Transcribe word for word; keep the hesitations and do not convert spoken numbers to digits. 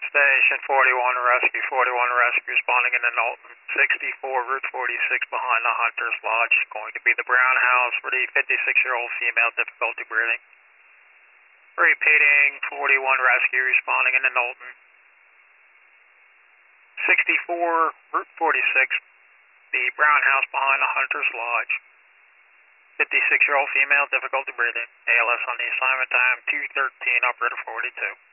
Station forty-one Rescue, forty-one Rescue responding in the Knowlton, sixty-four Route forty-six behind the Hunter's Lodge. Going to be the Brown House for the fifty-six-year-old female, difficulty breathing. Repeating, forty-one Rescue responding in the Knowlton, sixty-four Route forty-six, the Brown House behind the Hunter's Lodge. fifty-six-year-old female, difficulty breathing. A L S on the assignment time, two thirteen, operator forty-two.